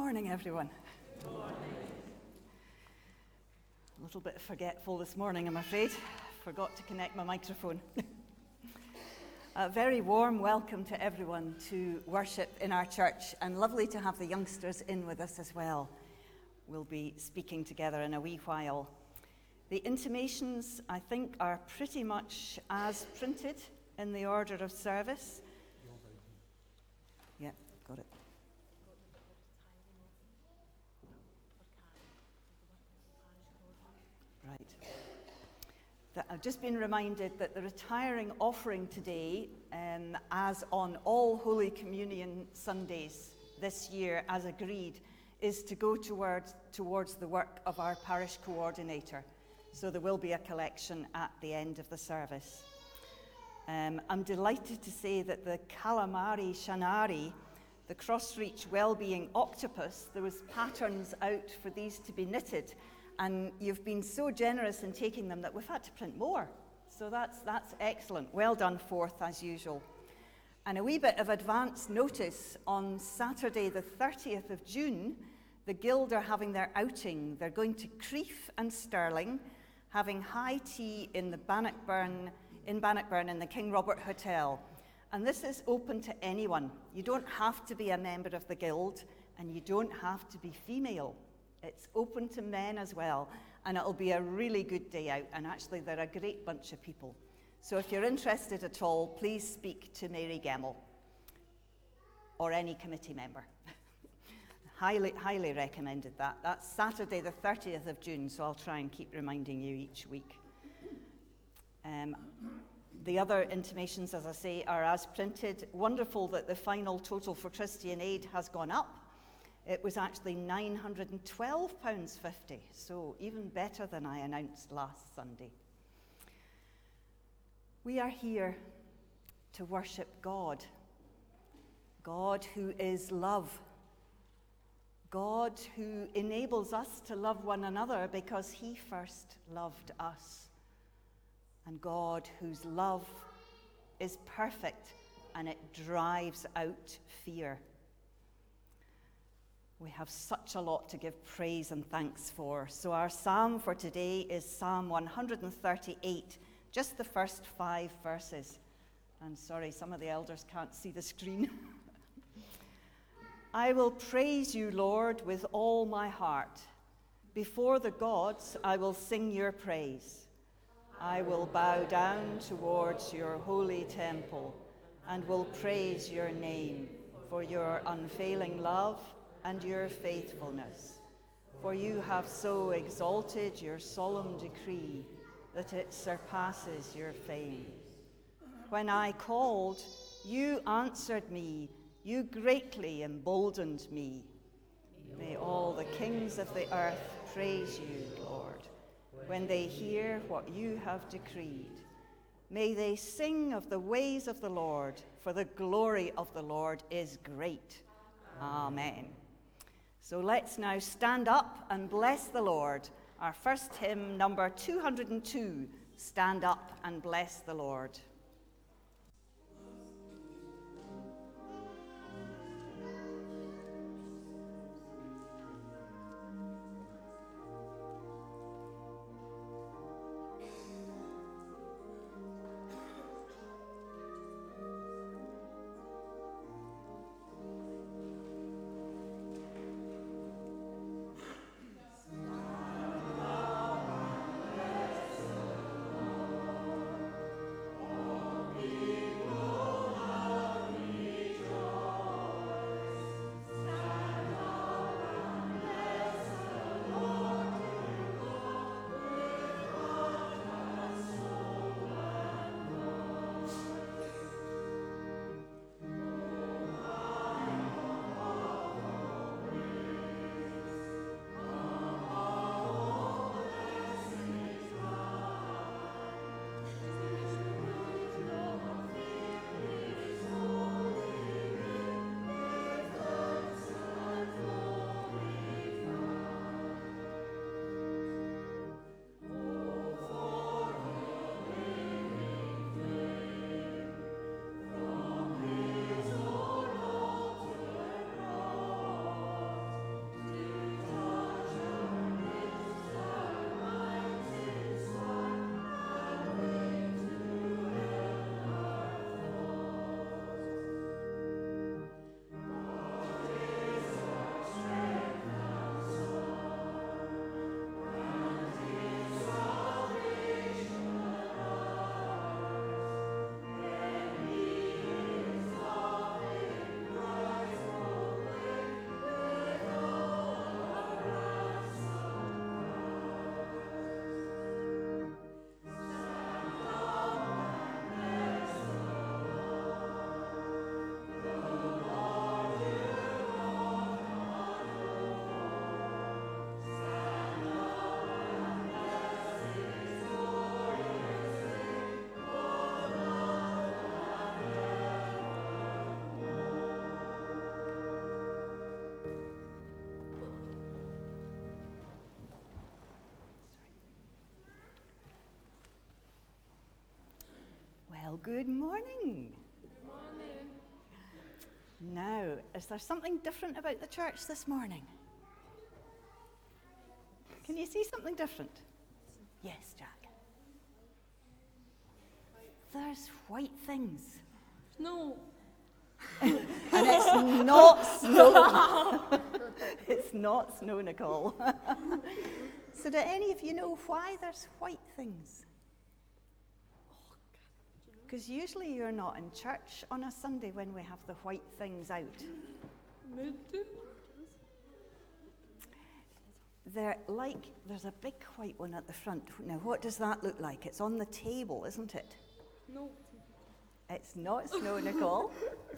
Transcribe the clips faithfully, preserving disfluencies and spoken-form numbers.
morning, everyone. Good morning. A little bit forgetful this morning, I'm afraid. Forgot to connect my microphone. A very warm welcome to everyone to worship in our church, and lovely to have the youngsters in with us as well. We'll be speaking together in a wee while. The intimations, I think, are pretty much as printed in the order of service. Yeah, got it. Right. That I've just been reminded that the retiring offering today, um, as on all Holy Communion Sundays this year, as agreed, is to go towards, towards the work of our parish coordinator. So there will be a collection at the end of the service. Um, I'm delighted to say that the Calamari Shanari, the Crossreach Wellbeing Octopus, there was patterns out for these to be knitted. And you've been so generous in taking them that we've had to print more. So that's, that's excellent. Well done, Forth, as usual. And a wee bit of advance notice, on Saturday the thirtieth of June, the Guild are having their outing. They're going to Crieff and Stirling, having high tea in the Bannockburn, in Bannockburn in the King Robert Hotel. And this is open to anyone. You don't have to be a member of the Guild, and you don't have to be female. It's open to men as well, and it'll be a really good day out, and actually they're a great bunch of people. So if you're interested at all, please speak to Mary Gemmell or any committee member. highly, highly recommended that. That's Saturday the thirtieth of June, so I'll try and keep reminding you each week. Um, the other intimations, as I say, are as printed. Wonderful that the final total for Christian Aid has gone up. It was actually nine hundred twelve pounds fifty, so even better than I announced last Sunday. We are here to worship God, God who is love, God who enables us to love one another because he first loved us, and God whose love is perfect and it drives out fear. We have such a lot to give praise and thanks for. So our psalm for today is Psalm one thirty-eight, just the first five verses. And sorry, some of the elders can't see the screen. I will praise you, Lord, with all my heart. Before the gods, I will sing your praise. I will bow down towards your holy temple and will praise your name for your unfailing love and your faithfulness. For you have so exalted your solemn decree that it surpasses your fame. When I called, you answered me, you greatly emboldened me. May all the kings of the earth praise you, Lord, when they hear what you have decreed. May they sing of the ways of the Lord, for the glory of the Lord is great. Amen. So let's now stand up and bless the Lord. Our first hymn, number two hundred two, Stand Up and Bless the Lord. Oh Well, good morning. Good morning. Now, is there something different about the church this morning? Can you see something different? Yes, Jack. There's white things. No. And it's not snow. It's not snow, Nicole. So do any of you know why there's white things? Because usually you're not in church on a Sunday when we have the white things out. They're like, there's a big white one at the front. Now, what does that look like? It's on the table, isn't it? No. It's not snow, Nicole.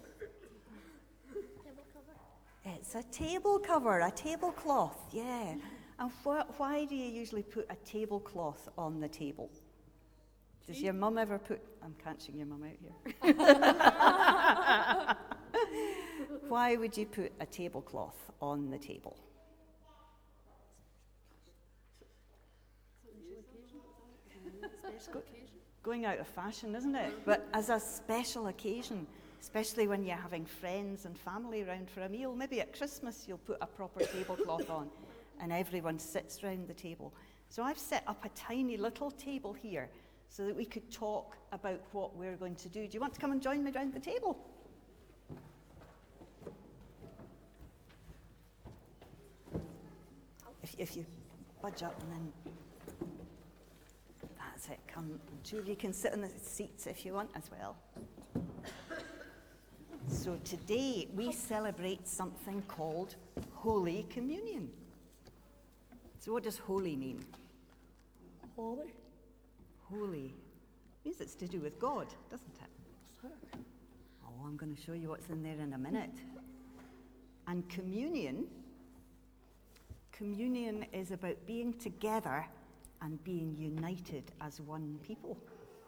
Table cover. It's a table cover, a tablecloth, yeah. And wh- why do you usually put a tablecloth on the table? Does your mum ever put... I'm catching your mum out here. Why would you put a tablecloth on the table? Go- going out of fashion, isn't it? But as a special occasion, especially when you're having friends and family around for a meal, maybe at Christmas you'll put a proper tablecloth on and everyone sits round the table. So I've set up a tiny little table here so that we could talk about what we're going to do. Do you want to come and join me round the table? If, if you budge up and then... That's it. Come, two of you can sit in the seats if you want as well. So today we celebrate something called Holy Communion. So what does holy mean? Holy. Holy means it's to do with God, doesn't it? Oh, I'm going to show you what's in there in a minute. And communion, communion is about being together and being united as one people.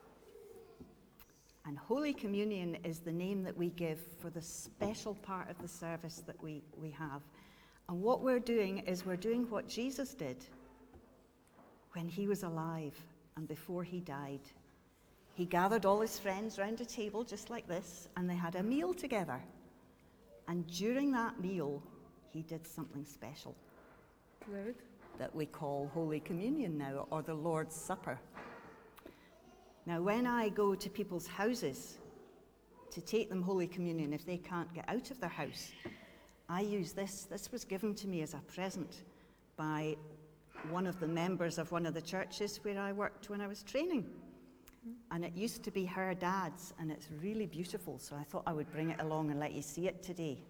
And Holy Communion is the name that we give for the special part of the service that we, we have. And what we're doing is we're doing what Jesus did when he was alive and before he died. He gathered all his friends round a table just like this, and they had a meal together. And during that meal, he did something special. Right. That we call Holy Communion now, or the Lord's Supper. Now, when I go to people's houses to take them Holy Communion, if they can't get out of their house, I use this. This was given to me as a present by one of the members of one of the churches where I worked when I was training. And it used to be her dad's, and it's really beautiful, so I thought I would bring it along and let you see it today.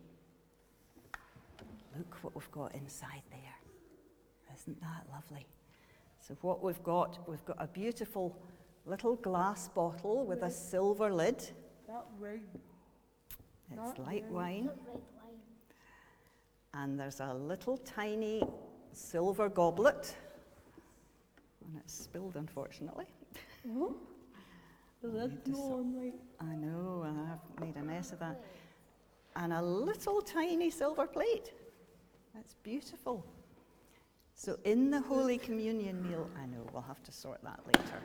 Look what we've got inside there. Isn't that lovely? So what we've got, we've got a beautiful little glass bottle with a silver lid. That wine. It's Not like wine. wine. Not red wine. And there's a little tiny silver goblet. And it's spilled, unfortunately. What? I There's need to no sort- one like. I know, I've made a mess of that. And a little tiny silver plate. That's beautiful. So in the Holy Communion meal, I know, we'll have to sort that later.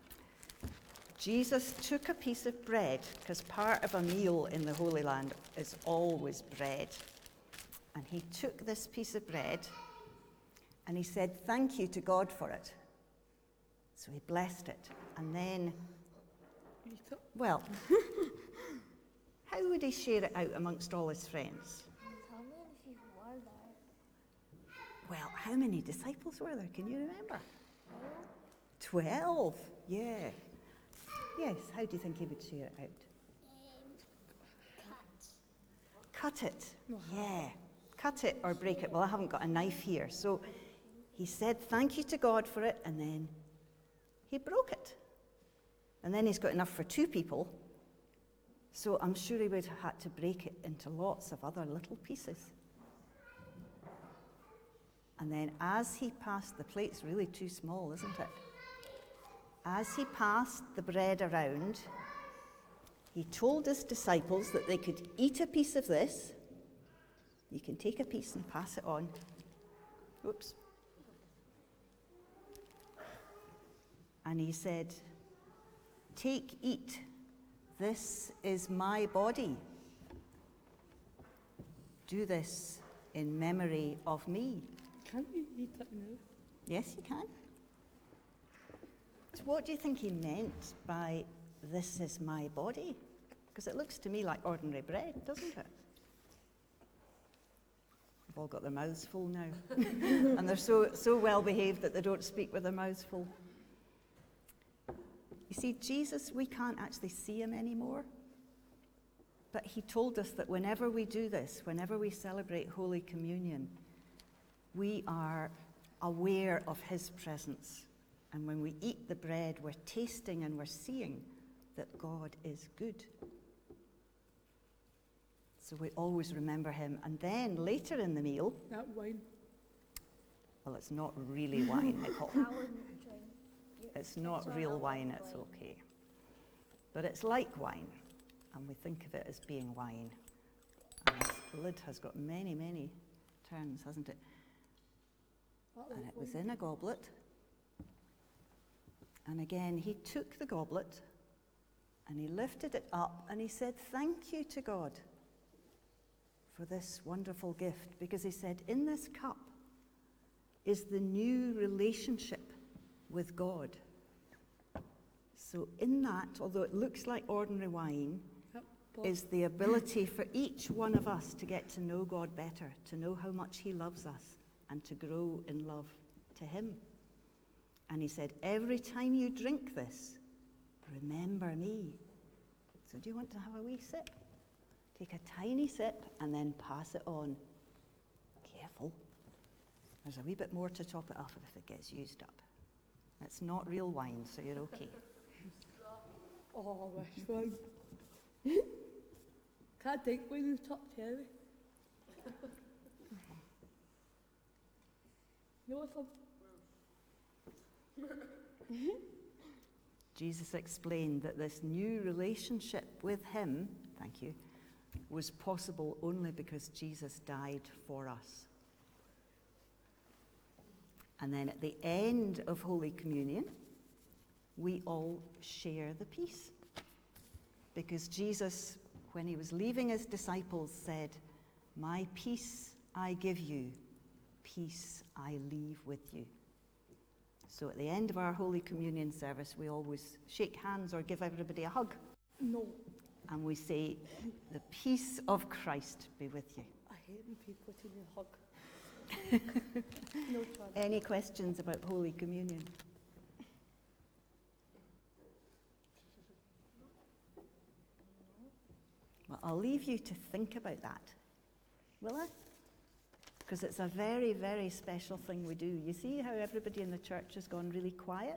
Jesus took a piece of bread, because part of a meal in the Holy Land is always bread. And he took this piece of bread and he said thank you to God for it. So he blessed it. And then, Eat it. well, how would he share it out amongst all his friends? How many people were there? Well, how many disciples were there? Can you remember? Twelve, yeah. Yes, how do you think he would share it out? Um, cut. Cut it, yeah. Cut it or break it. Well, I haven't got a knife here. So he said thank you to God for it, and then he broke it. And then he's got enough for two people. So I'm sure he would have had to break it into lots of other little pieces. And then as he passed, the plate's really too small, isn't it? As he passed the bread around, he told his disciples that they could eat a piece of this. You can take a piece and pass it on. Whoops. And he said, take, eat. "This is my body. Do this in memory of me." Can't you eat it now? Yes, you can. So what do you think he meant by "this is my body"? Because it looks to me like ordinary bread, doesn't it? They've all got their mouths full now. And they're so, so well behaved that they don't speak with their mouths full. You see, Jesus, we can't actually see him anymore. But he told us that whenever we do this, whenever we celebrate Holy Communion, we are aware of his presence. And when we eat the bread, we're tasting and we're seeing that God is good. So we always remember him. And then later in the meal, That wine. well, it's not really wine, Nicole. I wouldn't drink. it. It's not all real right, wine, it's okay. But it's like wine, and we think of it as being wine. And this lid has got many, many turns, hasn't it? And it was in a goblet. And again, he took the goblet and he lifted it up and he said, "Thank you to God for this wonderful gift," because he said, "In this cup is the new relationship with God." So in that, although it looks like ordinary wine, Yep, Bob. is the ability for each one of us to get to know God better, to know how much he loves us, and to grow in love to him. And he said, "Every time you drink this, remember me." So do you want to have a wee sip? Take a tiny sip and then pass it on. Careful. There's a wee bit more to top it off if it gets used up. It's not real wine, so you're okay. Oh, wish wine. Can't take wine in top cherry. You know something? Jesus explained that this new relationship with him, thank you, was possible only because Jesus died for us. And then at the end of Holy Communion, we all share the peace. Because Jesus, when he was leaving his disciples, said, "My peace I give you, peace I leave with you." So at the end of our Holy Communion service, we always shake hands or give everybody a hug. No. And we say, "The peace of Christ be with you." I hate when people give me a hug. No chance. Any questions about Holy Communion? Well, I'll leave you to think about that, will I? Because it's a very, very special thing we do. You see how everybody in the church has gone really quiet?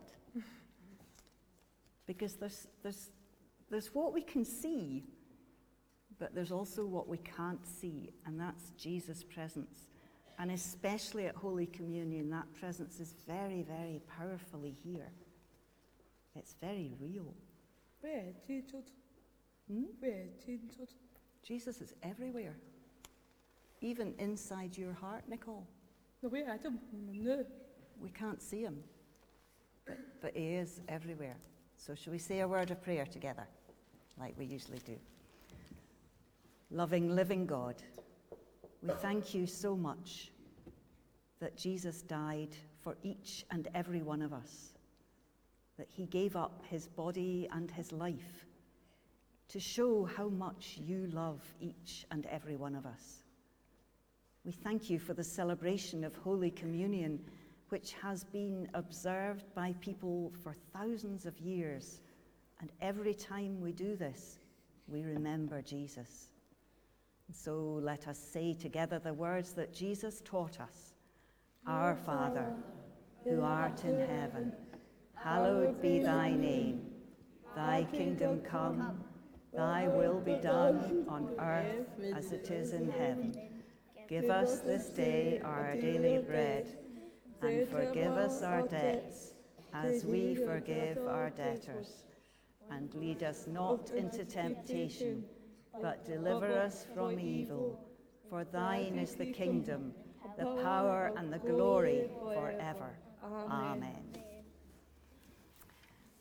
Because there's, there's, there's what we can see, but there's also what we can't see, and that's Jesus' presence. And especially at Holy Communion, that presence is very, very powerfully here. It's very real. Where, Jesus? Hmm? Where, Jesus? Jesus is everywhere, even inside your heart, Nicole. No, where, I don't know. We can't see him, but, but he is everywhere. So shall we say a word of prayer together, like we usually do? Loving, living God, we thank you so much that Jesus died for each and every one of us, that he gave up his body and his life to show how much you love each and every one of us. We thank you for the celebration of Holy Communion, which has been observed by people for thousands of years. And every time we do this, we remember Jesus. And so let us say together the words that Jesus taught us. Our Father, who art in heaven, hallowed be thy name. Thy kingdom come, thy will be done on earth as it is in heaven. Give us this day our daily bread, and forgive us our debts, as we forgive our debtors. And lead us not into temptation, but deliver us from evil. For thine is the kingdom, the power, and the glory forever. Amen.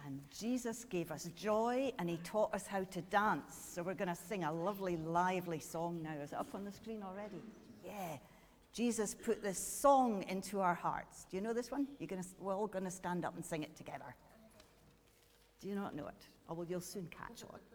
And Jesus gave us joy, and he taught us how to dance. So we're going to sing a lovely, lively song now. Is it up on the screen already? Yeah. Jesus put this song into our hearts. Do you know this one? You're gonna, we're all going to stand up and sing it together. Do you not know it? Oh, well, you'll soon catch on.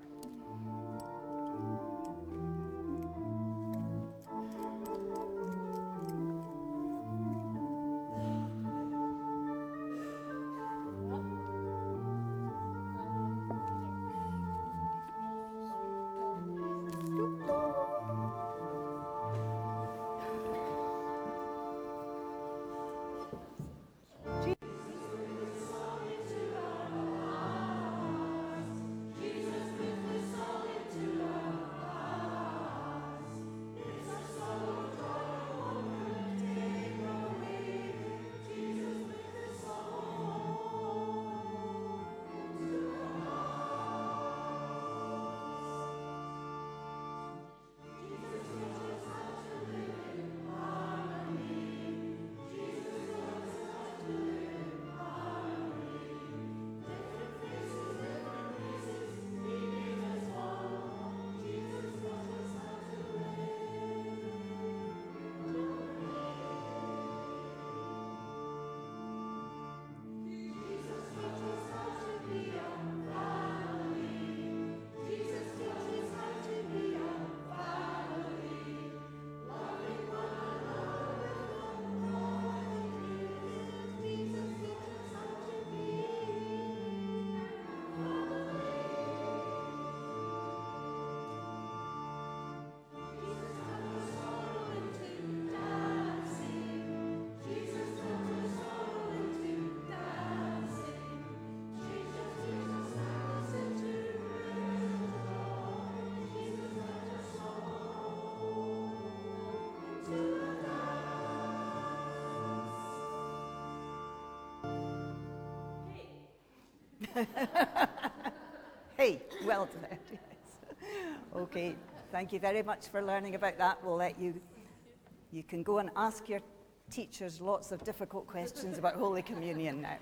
Hey, well done. Yes. Okay, thank you very much for learning about that. We'll let you, you can go and ask your teachers lots of difficult questions about Holy Communion now.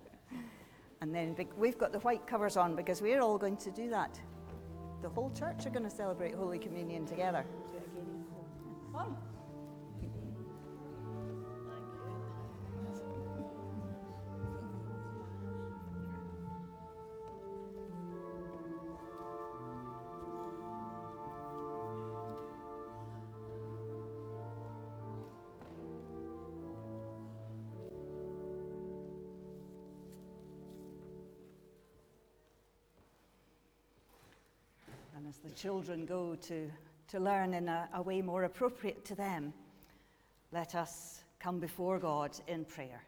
And then we've got the white covers on because we're all going to do that. The whole church are going to celebrate Holy Communion together. Fun. As the children go to, to learn in a, a way more appropriate to them, let us come before God in prayer.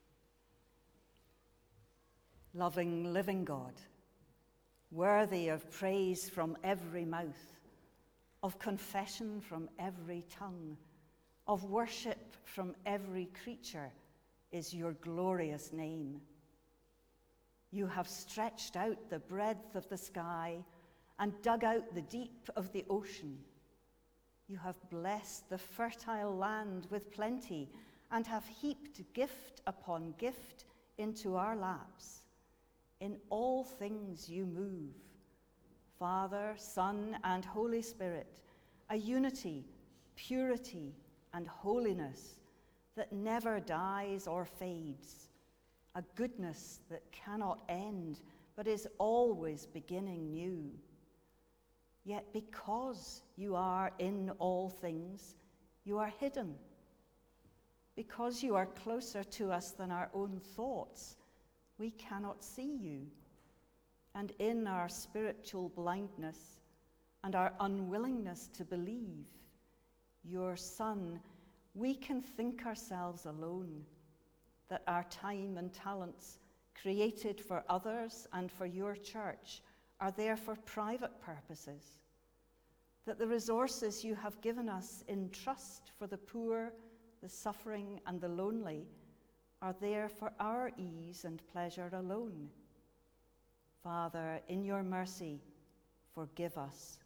Loving, living God, worthy of praise from every mouth, of confession from every tongue, of worship from every creature, is your glorious name. You have stretched out the breadth of the sky and dug out the deep of the ocean. You have blessed the fertile land with plenty and have heaped gift upon gift into our laps. In all things you move, Father, Son, and Holy Spirit, a unity, purity, and holiness that never dies or fades, a goodness that cannot end but is always beginning new. Yet because you are in all things, you are hidden. Because you are closer to us than our own thoughts, we cannot see you. And in our spiritual blindness and our unwillingness to believe your Son, we can think ourselves alone, that our time and talents created for others and for your church are there for private purposes, that the resources you have given us in trust for the poor, the suffering, and the lonely are there for our ease and pleasure alone. Father, in your mercy, forgive us.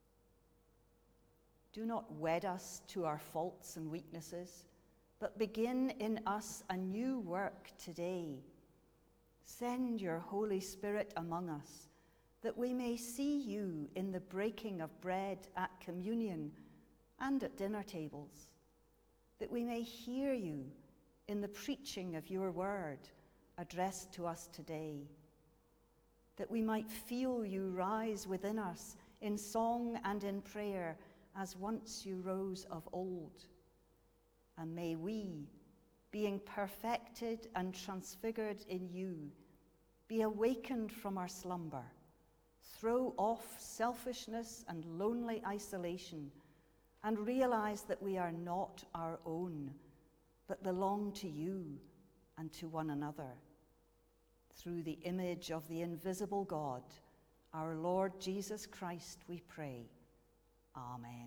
Do not wed us to our faults and weaknesses, but begin in us a new work today. Send your Holy Spirit among us, that we may see you in the breaking of bread at communion and at dinner tables, that we may hear you in the preaching of your word addressed to us today, that we might feel you rise within us in song and in prayer as once you rose of old. And may we, being perfected and transfigured in you, be awakened from our slumber, throw off selfishness and lonely isolation, and realize that we are not our own, but belong to you and to one another. Through the image of the invisible God, our Lord Jesus Christ, we pray. Amen.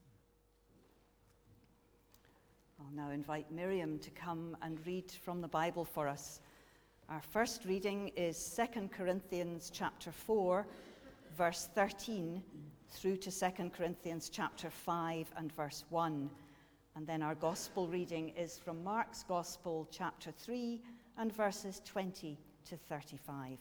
I'll now invite Miriam to come and read from the Bible for us. Our first reading is Second Corinthians chapter four, verse thirteen, through to Second Corinthians chapter five and verse one. And then our gospel reading is from Mark's Gospel, chapter three, and verses twenty to thirty-five.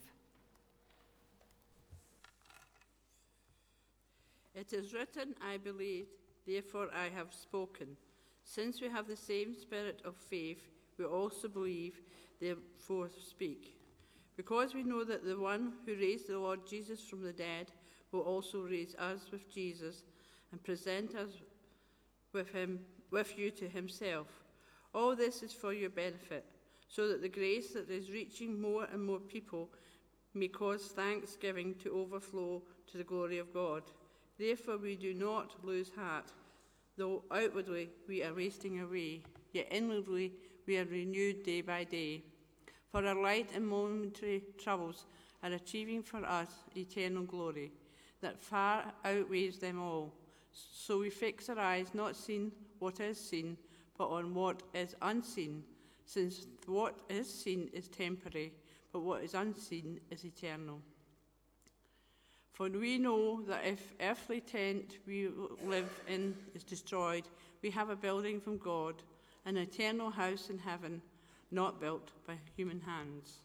It is written, I believed, therefore I have spoken. Since we have the same spirit of faith, we also believe, therefore speak. Because we know that the one who raised the Lord Jesus from the dead will also raise us with Jesus and present us with him, with you to himself. All this is for your benefit, so that the grace that is reaching more and more people may cause thanksgiving to overflow to the glory of God. Therefore we do not lose heart, though outwardly we are wasting away, yet inwardly we are renewed day by day. For our light and momentary troubles are achieving for us eternal glory, that far outweighs them all. So we fix our eyes not on what is seen, but on what is unseen, since what is seen is temporary, but what is unseen is eternal. For we know that if earthly tent we live in is destroyed, we have a building from God, an eternal house in heaven, not built by human hands.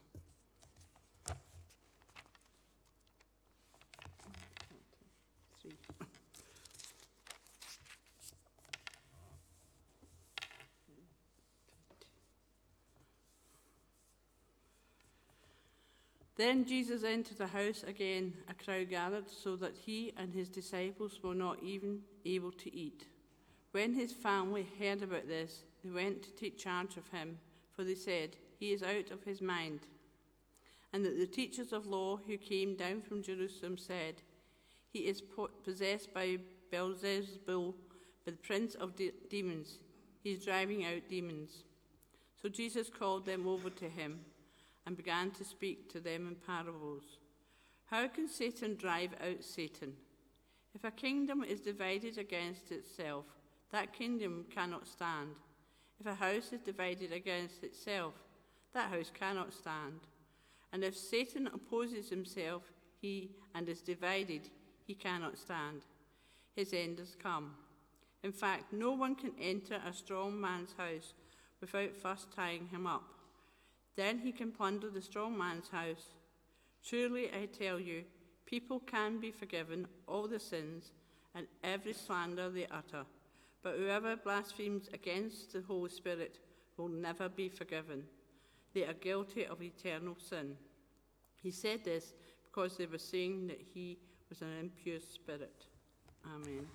Then Jesus entered the house again. A crowd gathered so that he and his disciples were not even able to eat. When his family heard about this, they went to take charge of him, for they said, he is out of his mind. And that the teachers of law who came down from Jerusalem said, he is possessed by Beelzebul, by the prince of de- demons. He is driving out demons. So Jesus called them over to him and began to speak to them in parables. How can Satan drive out Satan? If a kingdom is divided against itself, that kingdom cannot stand. If a house is divided against itself, that house cannot stand. And if Satan opposes himself, he and is divided, he cannot stand. His end has come. In fact, no one can enter a strong man's house without first tying him up. Then he can plunder the strong man's house. Truly, I tell you, people can be forgiven all their sins and every slander they utter. But whoever blasphemes against the Holy Spirit will never be forgiven. They are guilty of eternal sin. He said this because they were saying that he was an impure spirit. Amen.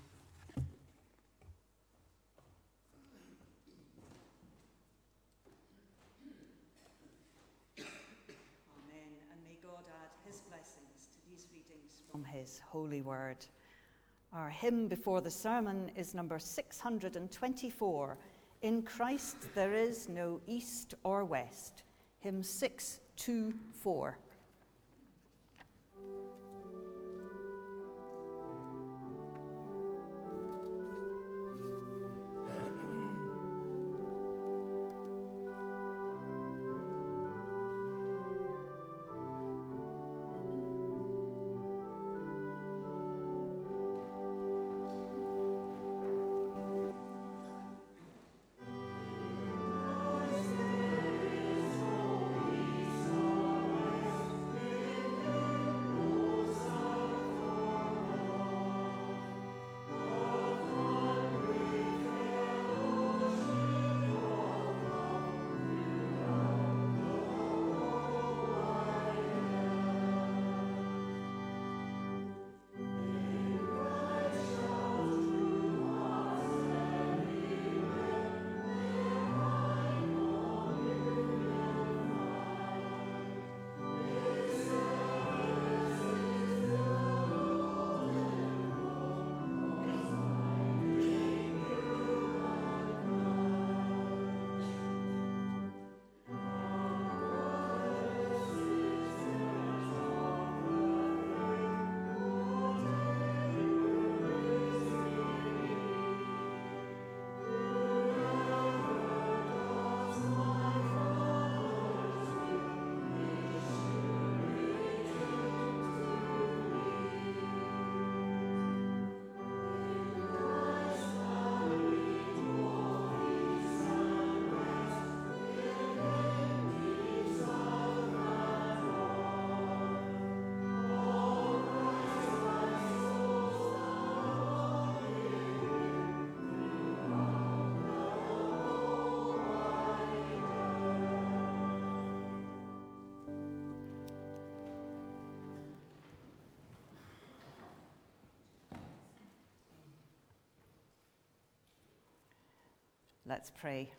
From his holy word. Our hymn before the sermon is number six hundred twenty-four, In Christ There Is No East or West, hymn six two four. There is no east or west. Let's pray.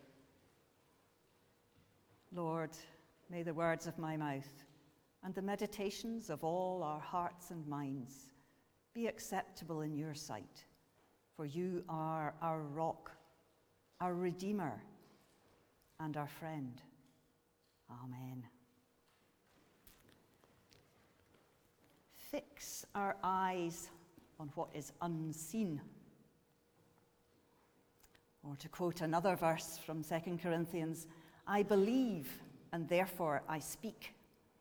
Lord, may the words of my mouth and the meditations of all our hearts and minds be acceptable in your sight, for you are our rock, our Redeemer, and our friend. Amen. Fix our eyes on what is unseen. Or to quote another verse from Second Corinthians, I believe and therefore I speak.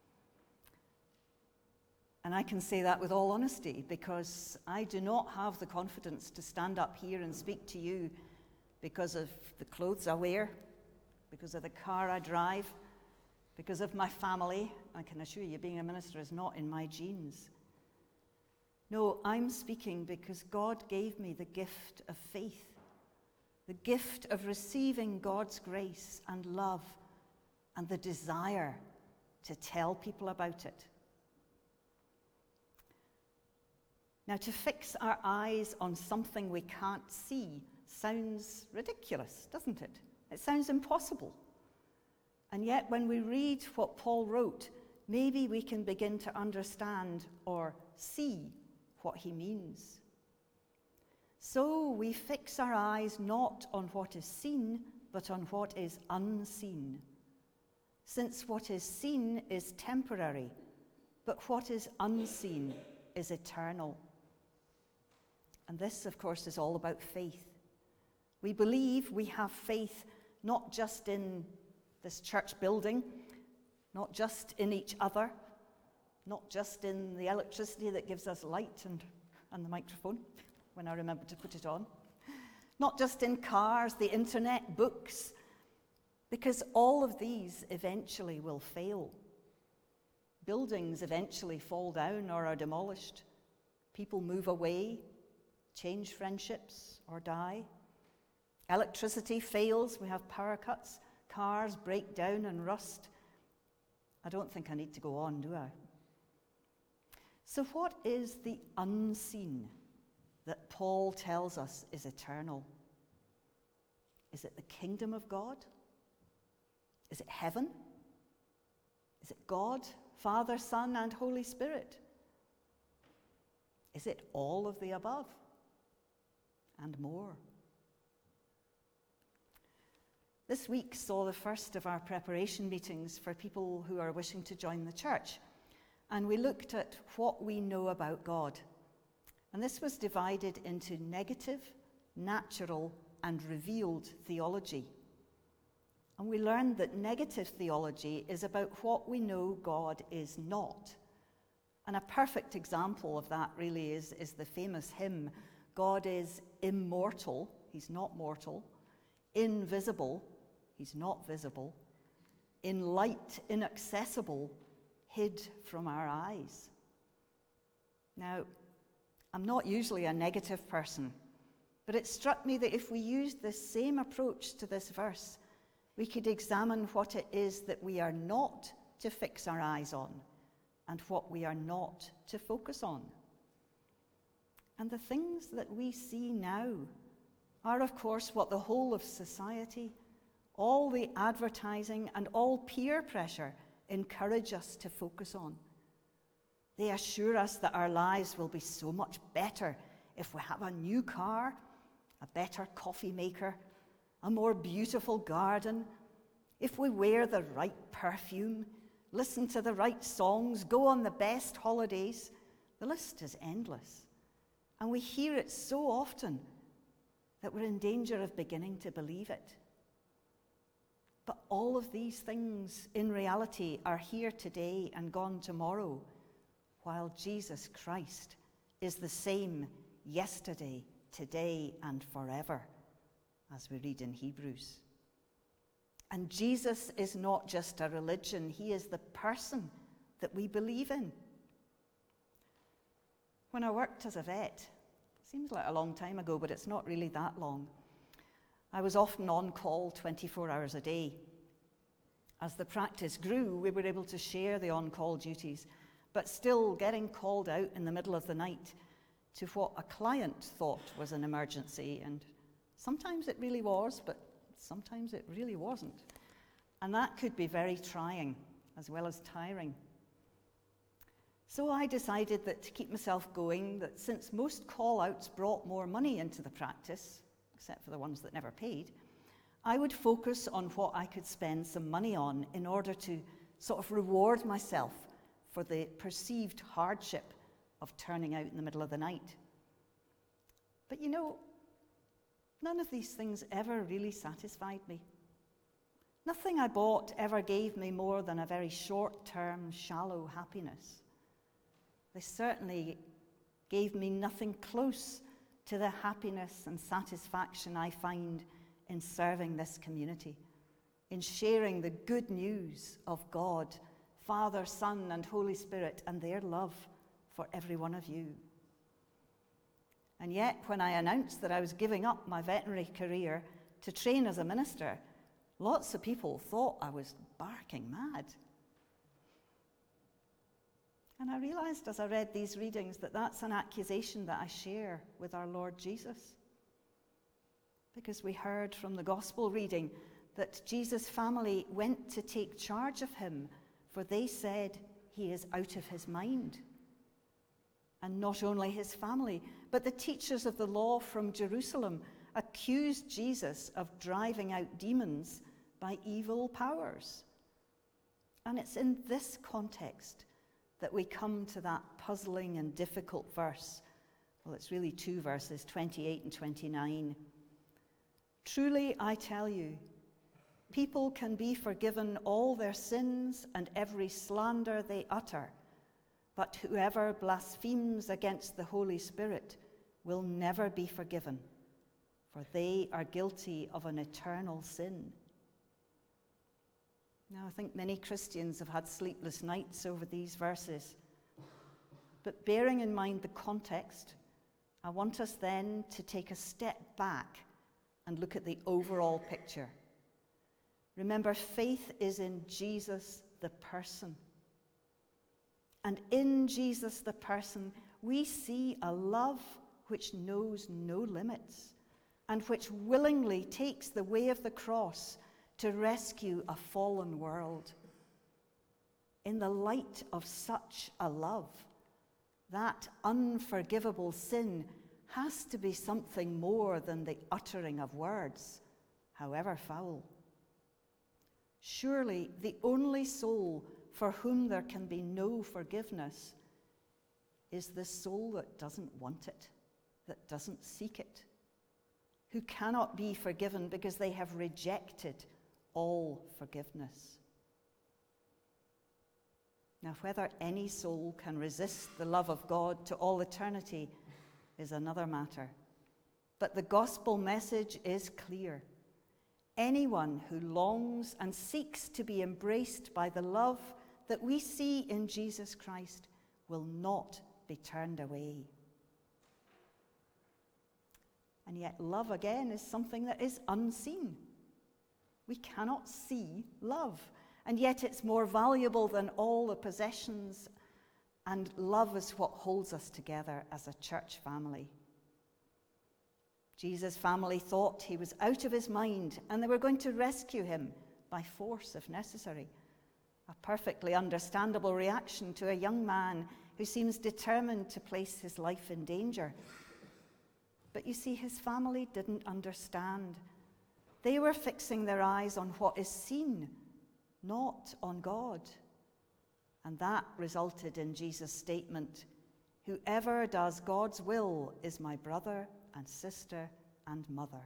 And I can say that with all honesty because I do not have the confidence to stand up here and speak to you because of the clothes I wear, because of the car I drive, because of my family. I can assure you being a minister is not in my genes. No, I'm speaking because God gave me the gift of faith, the gift of receiving God's grace and love and the desire to tell people about it. Now, to fix our eyes on something we can't see sounds ridiculous, doesn't it? It sounds impossible. And yet, when we read what Paul wrote, maybe we can begin to understand or see what he means. So we fix our eyes not on what is seen, but on what is unseen. Since what is seen is temporary, but what is unseen is eternal. And this, of course, is all about faith. We believe we have faith not just in this church building, not just in each other, not just in the electricity that gives us light and, and the microphone, when I remember to put it on. Not just in cars, the internet, books, because all of these eventually will fail. Buildings eventually fall down or are demolished. People move away, change friendships, or die. Electricity fails, we have power cuts. Cars break down and rust. I don't think I need to go on, do I? So what is the unseen that Paul tells us is eternal? Is it the kingdom of God? Is it heaven? Is it God, Father, Son, and Holy Spirit? Is it all of the above and more? This week saw the first of our preparation meetings for people who are wishing to join the church. And we looked at what we know about God. And this was divided into negative, natural, and revealed theology. And we learned that negative theology is about what we know God is not. And a perfect example of that really is, is the famous hymn, God is immortal, he's not mortal, invisible, he's not visible, in light inaccessible, hid from our eyes. Now, I'm not usually a negative person, but it struck me that if we used this same approach to this verse, we could examine what it is that we are not to fix our eyes on and what we are not to focus on. And the things that we see now are, of course, what the whole of society, all the advertising and all peer pressure encourage us to focus on. They assure us that our lives will be so much better if we have a new car, a better coffee maker, a more beautiful garden, if we wear the right perfume, listen to the right songs, go on the best holidays. The list is endless. And we hear it so often that we're in danger of beginning to believe it. But all of these things, in reality, are here today and gone tomorrow, while Jesus Christ is the same yesterday, today, and forever, as we read in Hebrews. And Jesus is not just a religion, he is the person that we believe in. When I worked as a vet, seems like a long time ago, but it's not really that long, I was often on call twenty-four hours a day. As the practice grew, we were able to share the on-call duties, but still getting called out in the middle of the night to what a client thought was an emergency, and sometimes it really was, but sometimes it really wasn't. And that could be very trying as well as tiring. So I decided that to keep myself going, that since most call-outs brought more money into the practice, except for the ones that never paid, I would focus on what I could spend some money on in order to sort of reward myself for the perceived hardship of turning out in the middle of the night. But you know, none of these things ever really satisfied me. Nothing I bought ever gave me more than a very short-term, shallow happiness. They certainly gave me nothing close to the happiness and satisfaction I find in serving this community, in sharing the good news of God, Father, Son, and Holy Spirit, and their love for every one of you. And yet, when I announced that I was giving up my veterinary career to train as a minister, lots of people thought I was barking mad. And I realized as I read these readings that that's an accusation that I share with our Lord Jesus. Because we heard from the gospel reading that Jesus' family went to take charge of him, for they said he is out of his mind. And not only his family, but the teachers of the law from Jerusalem accused Jesus of driving out demons by evil powers. And it's in this context that we come to that puzzling and difficult verse. Well, it's really two verses, twenty-eight and twenty-nine. Truly, I tell you, people can be forgiven all their sins and every slander they utter, but whoever blasphemes against the Holy Spirit will never be forgiven, for they are guilty of an eternal sin. Now, I think many Christians have had sleepless nights over these verses. But bearing in mind the context, I want us then to take a step back and look at the overall picture. Remember, faith is in Jesus the person. And in Jesus the person, we see a love which knows no limits and which willingly takes the way of the cross to rescue a fallen world. In the light of such a love, that unforgivable sin has to be something more than the uttering of words, however foul. Surely the only soul for whom there can be no forgiveness is the soul that doesn't want it, that doesn't seek it, who cannot be forgiven because they have rejected all forgiveness. Now, whether any soul can resist the love of God to all eternity is another matter. But the gospel message is clear. Anyone who longs and seeks to be embraced by the love that we see in Jesus Christ will not be turned away. And yet, love again is something that is unseen. We cannot see love, and yet it's more valuable than all the possessions, and love is what holds us together as a church family. Jesus' family thought he was out of his mind, and they were going to rescue him by force if necessary. A perfectly understandable reaction to a young man who seems determined to place his life in danger. But you see, his family didn't understand. They were fixing their eyes on what is seen, not on God. And that resulted in Jesus' statement, "Whoever does God's will is my brother and sister and mother."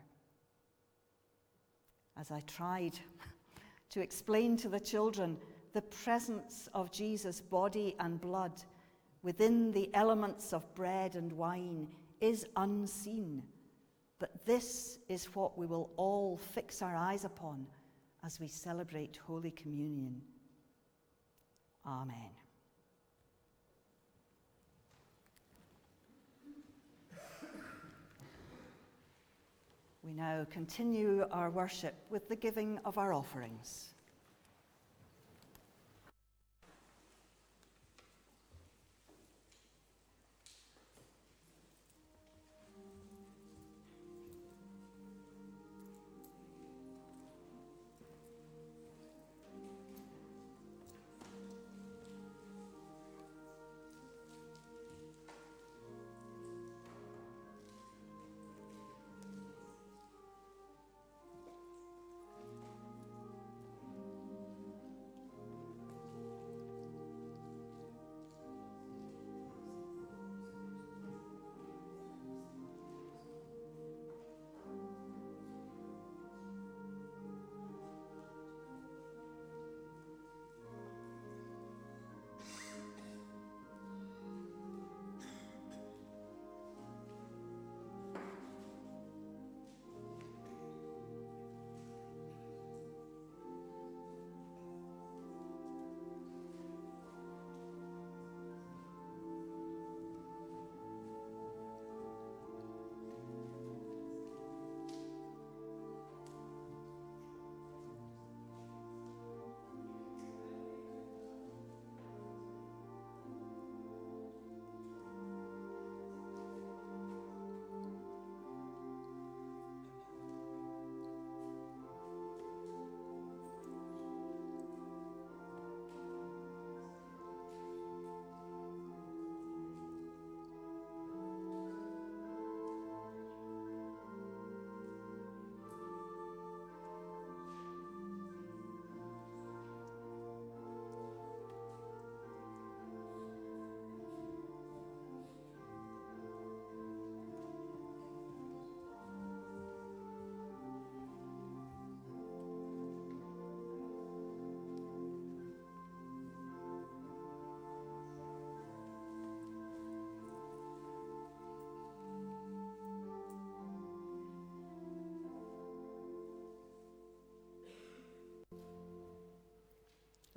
As I tried to explain to the children the presence of Jesus' body and blood within the elements of bread and wine is unseen. But this is what we will all fix our eyes upon as we celebrate Holy Communion. Amen. We now continue our worship with the giving of our offerings.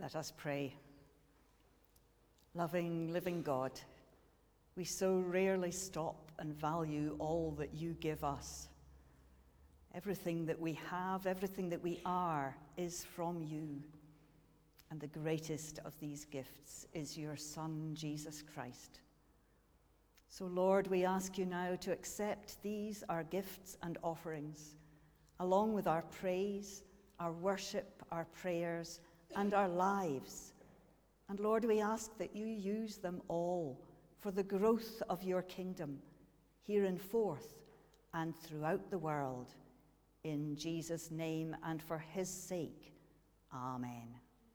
Let us pray. Loving, living God, we so rarely stop and value all that you give us. Everything that we have, everything that we are, is from you. And the greatest of these gifts is your Son, Jesus Christ. So, Lord, we ask you now to accept these, our gifts and offerings, along with our praise, our worship, our prayers, and our lives. And Lord, we ask that you use them all for the growth of your kingdom here in Forth and throughout the world. In Jesus' name and for his sake. Amen.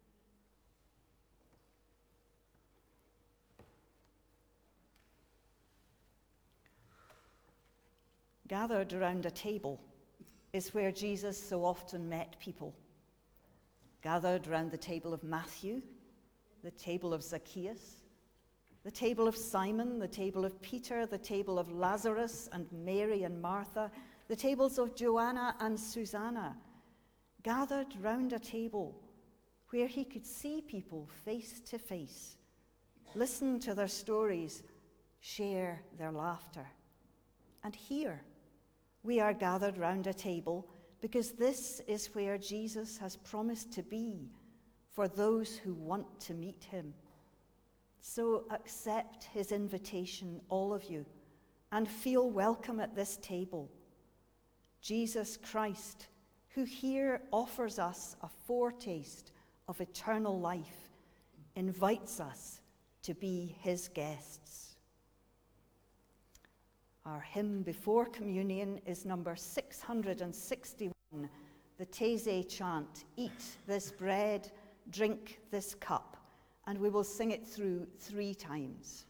Gathered around a table is where Jesus so often met people. Gathered around the table of Matthew, the table of Zacchaeus, the table of Simon, the table of Peter, the table of Lazarus and Mary and Martha, the tables of Joanna and Susanna, gathered round a table where he could see people face to face, listen to their stories, share their laughter. And here we are gathered round a table because this is where Jesus has promised to be for those who want to meet him. So accept his invitation, all of you, and feel welcome at this table. Jesus Christ, who here offers us a foretaste of eternal life, invites us to be his guests. Our hymn before communion is number six hundred sixty-one, the Taizé chant, "Eat this bread, drink this cup," and we will sing it through three times.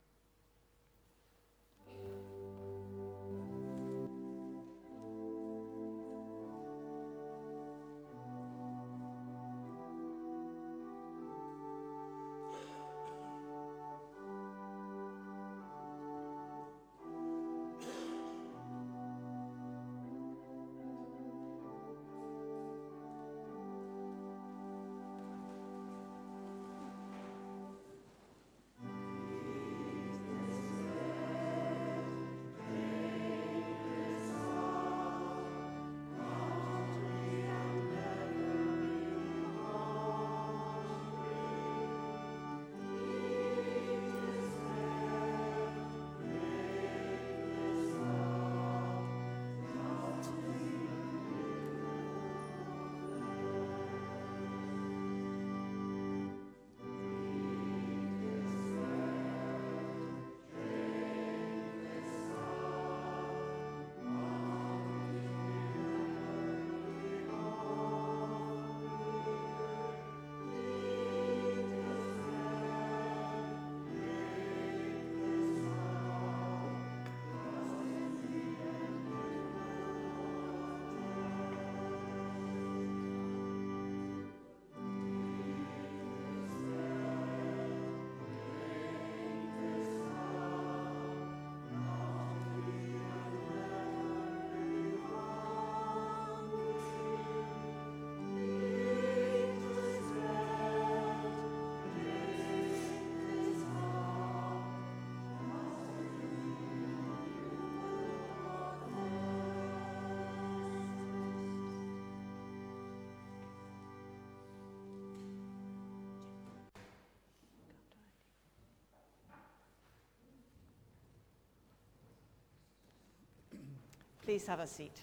Please have a seat.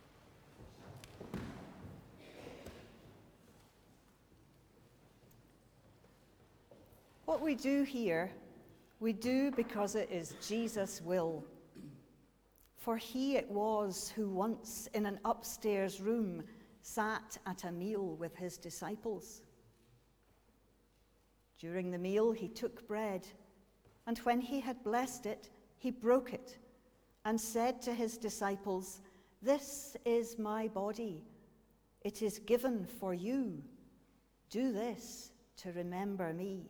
What we do here, we do because it is Jesus' will. For he it was who once in an upstairs room sat at a meal with his disciples. During the meal he took bread, and when he had blessed it, he broke it and said to his disciples, "This is my body. It is given for you. Do this to remember me."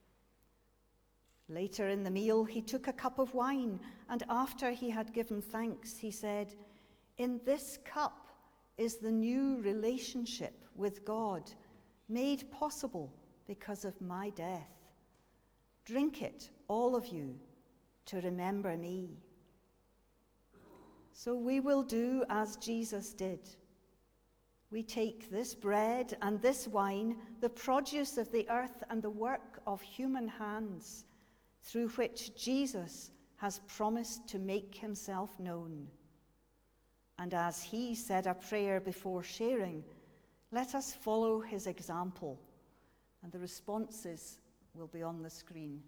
Later in the meal, he took a cup of wine, and after he had given thanks, he said, "In this cup is the new relationship with God, made possible because of my death. Drink it, all of you, to remember me. So we will do as Jesus did. We take this bread and this wine, the produce of the earth and the work of human hands, through which Jesus has promised to make himself known. And as he said a prayer before sharing, let us follow his example. And the responses will be on the screen.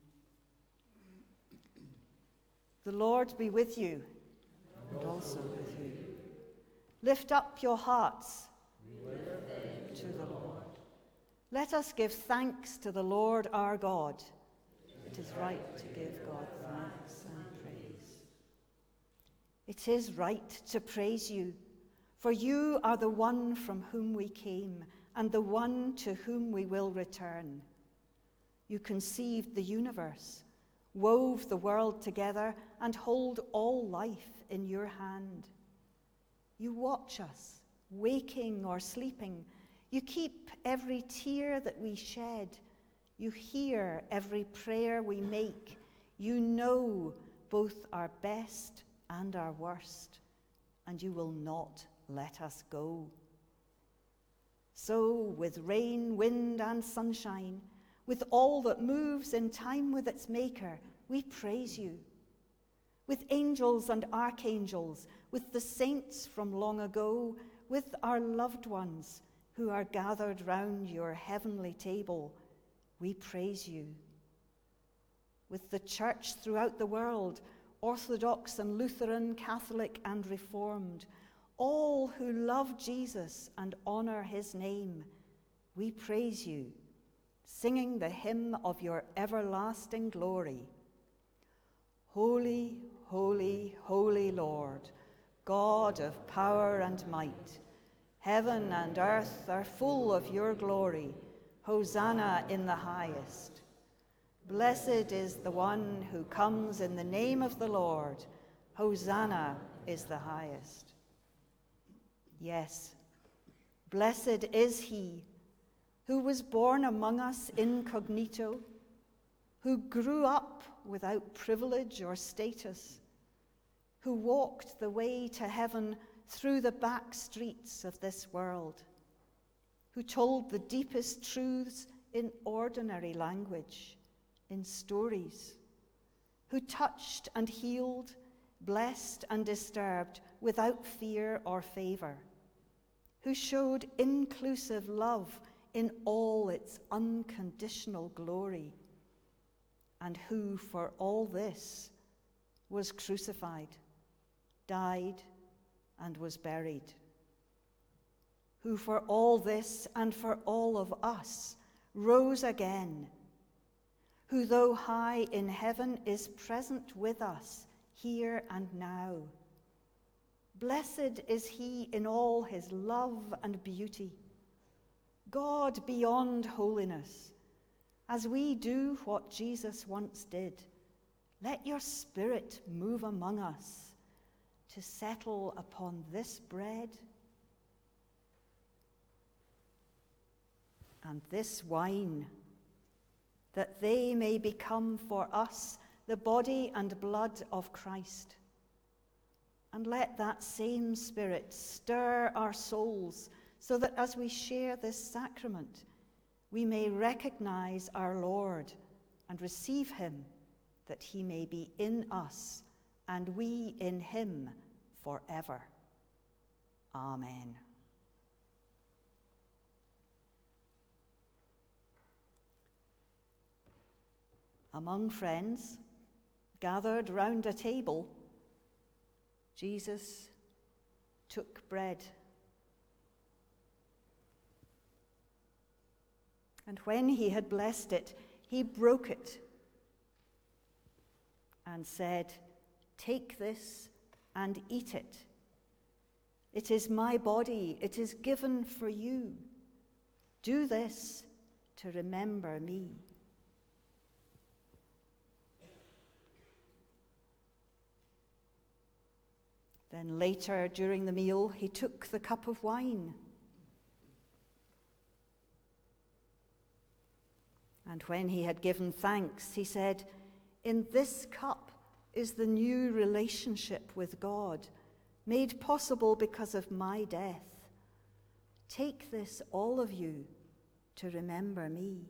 The Lord be with you, and also with you. Lift up your hearts to the Lord. Let us give thanks to the Lord our God. It is right to give God thanks and praise. It is right to praise you, for you are the one from whom we came, and the one to whom we will return. You conceived the universe, wove the world together, and hold all life in your hand. You watch us, waking or sleeping. You keep every tear that we shed. You hear every prayer we make. You know both our best and our worst, and you will not let us go. So, with rain, wind, and sunshine, with all that moves in time with its maker, we praise you. With angels and archangels, with the saints from long ago, with our loved ones who are gathered round your heavenly table, we praise you. With the church throughout the world, Orthodox and Lutheran, Catholic and Reformed, all who love Jesus and honor his name, we praise you, singing the hymn of your everlasting glory. Holy, holy, holy Lord, God of power and might, heaven and earth are full of your glory. Hosanna in the highest. Blessed is the one who comes in the name of the Lord. Hosanna is the highest. Yes, blessed is he who was born among us incognito, who grew up without privilege or status, who walked the way to heaven through the back streets of this world, who told the deepest truths in ordinary language, in stories, who touched and healed, blessed and disturbed without fear or favor, who showed inclusive love in all its unconditional glory, and who, for all this, was crucified, died, and was buried, who for all this and for all of us rose again, who, though high in heaven, is present with us here and now. Blessed is he in all his love and beauty, God beyond holiness. As we do what Jesus once did, let your Spirit move among us to settle upon this bread and this wine, that they may become for us the body and blood of Christ. And let that same Spirit stir our souls so that as we share this sacrament, we may recognize our Lord and receive him, that he may be in us and we in him forever. Amen. Among friends, gathered round a table, Jesus took bread. And when he had blessed it, he broke it and said, "Take this and eat it. It is my body, it is given for you. Do this to remember me." Then later, during the meal, he took the cup of wine. And when he had given thanks, he said, "In this cup is the new relationship with God, made possible because of my death. Take this, all of you, to remember me."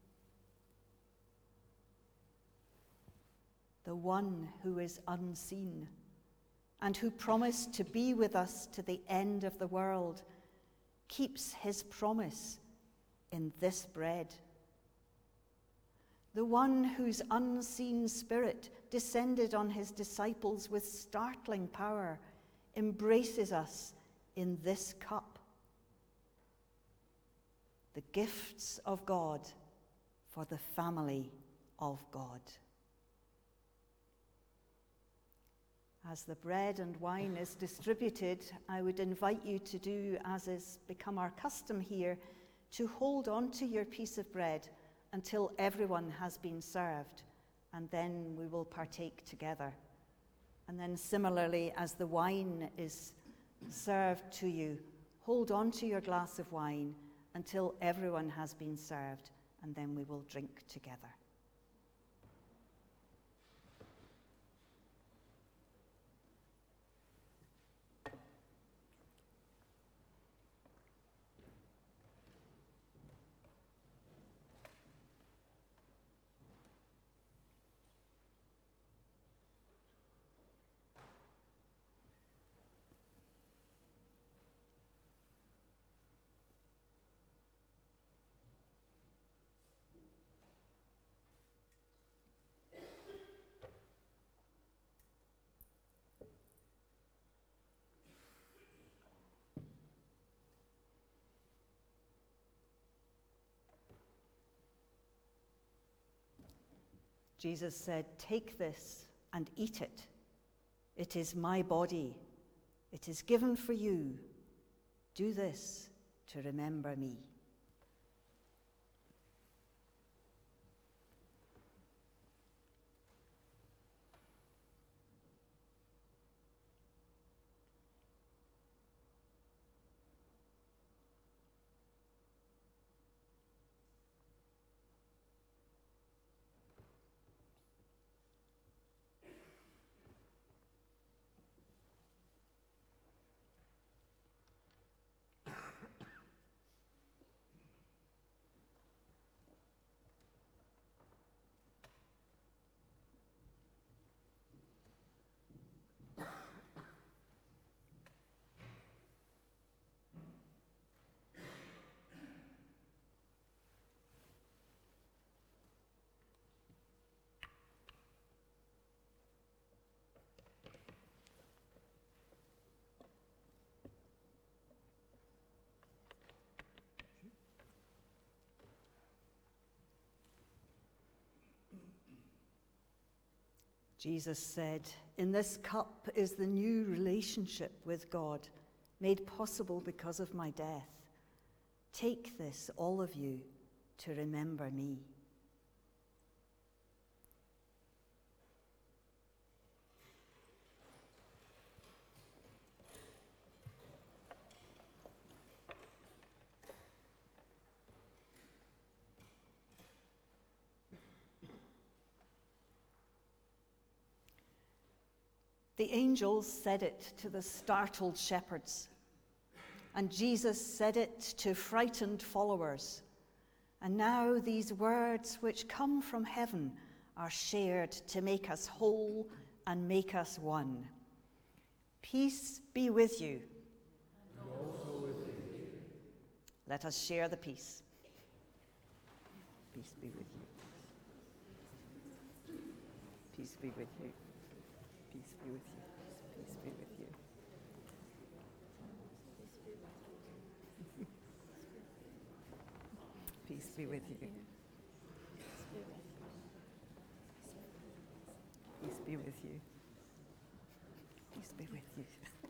The one who is unseen and who promised to be with us to the end of the world keeps his promise in this bread. The one whose unseen spirit descended on his disciples with startling power embraces us in this cup. The gifts of God for the family of God. As the bread and wine is distributed, I would invite you to do as has become our custom here, to hold on to your piece of bread until everyone has been served, and then we will partake together. And then similarly, as the wine is served to you, hold on to your glass of wine until everyone has been served, and then we will drink together. Jesus said, "Take this and eat it. It is my body. It is given for you. Do this to remember me." Jesus said, "In this cup is the new relationship with God, made possible because of my death. Take this, all of you, to remember me." The angels said it to the startled shepherds, and Jesus said it to frightened followers. And now these words which come from heaven are shared to make us whole and make us one. Peace be with you. And also with you. Let us share the peace. Peace be with you. Peace be with you. Peace be with you. Peace be with you. Peace be with you. Peace be with you. Peace be with you.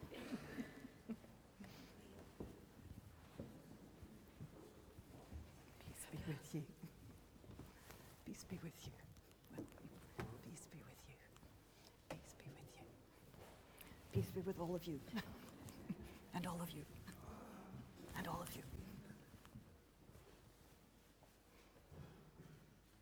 Peace be with you. Peace be with you. Peace be with you. Peace be with you. Peace be with all of you. And all of you. And all of you.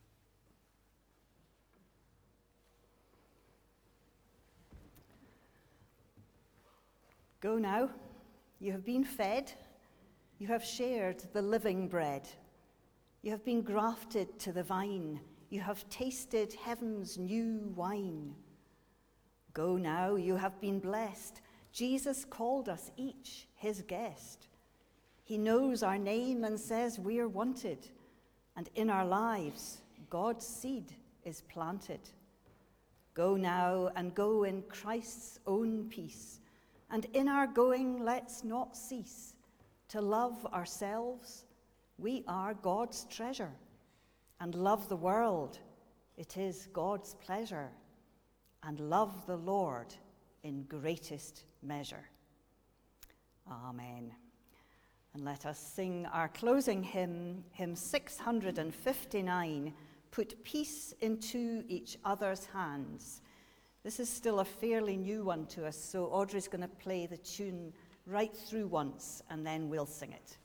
Go now. You have been fed. You have shared the living bread. You have been grafted to the vine. You have tasted heaven's new wine. Go now. You have been blessed. Jesus called us each his guest. He knows our name and says we're wanted. And in our lives, God's seed is planted. Go now and go in Christ's own peace. And in our going, let's not cease to love ourselves. We are God's treasure. And love the world. It is God's pleasure. And love the Lord in greatest measure. Amen. And let us sing our closing hymn, hymn six hundred fifty-nine, Put Peace into Each Other's Hands. This is still a fairly new one to us, so Audrey's going to play the tune right through once, and then we'll sing it.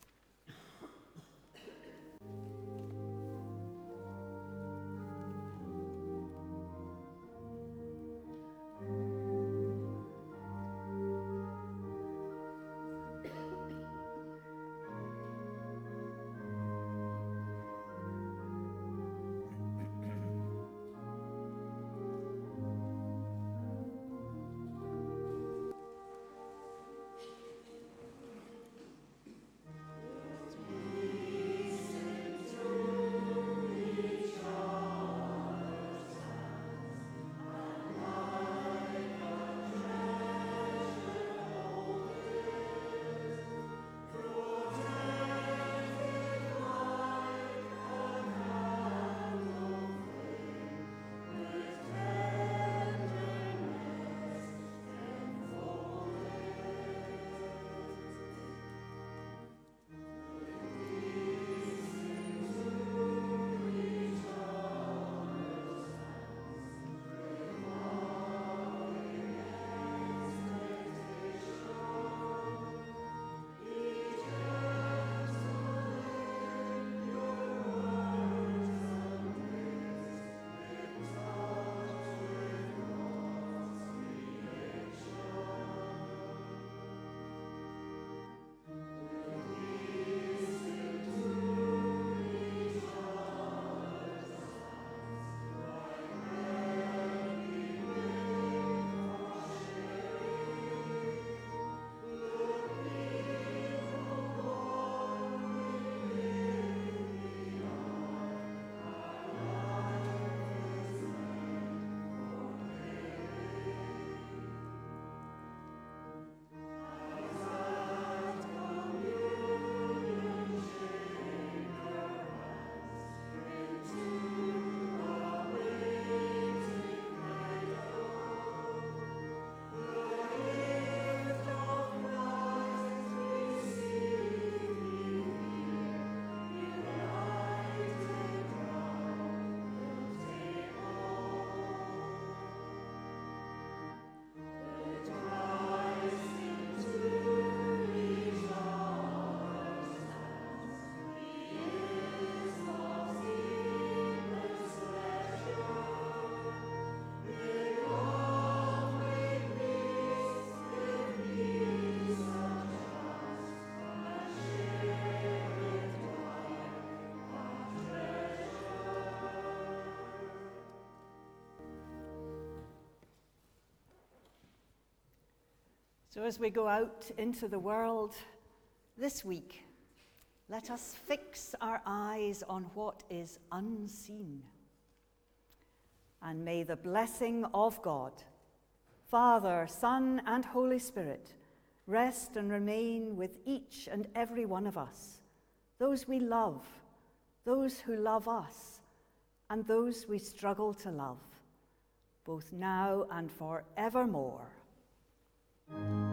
So as we go out into the world this week, let us fix our eyes on what is unseen. And may the blessing of God, Father, Son, and Holy Spirit, rest and remain with each and every one of us, those we love, those who love us, and those we struggle to love, both now and forevermore.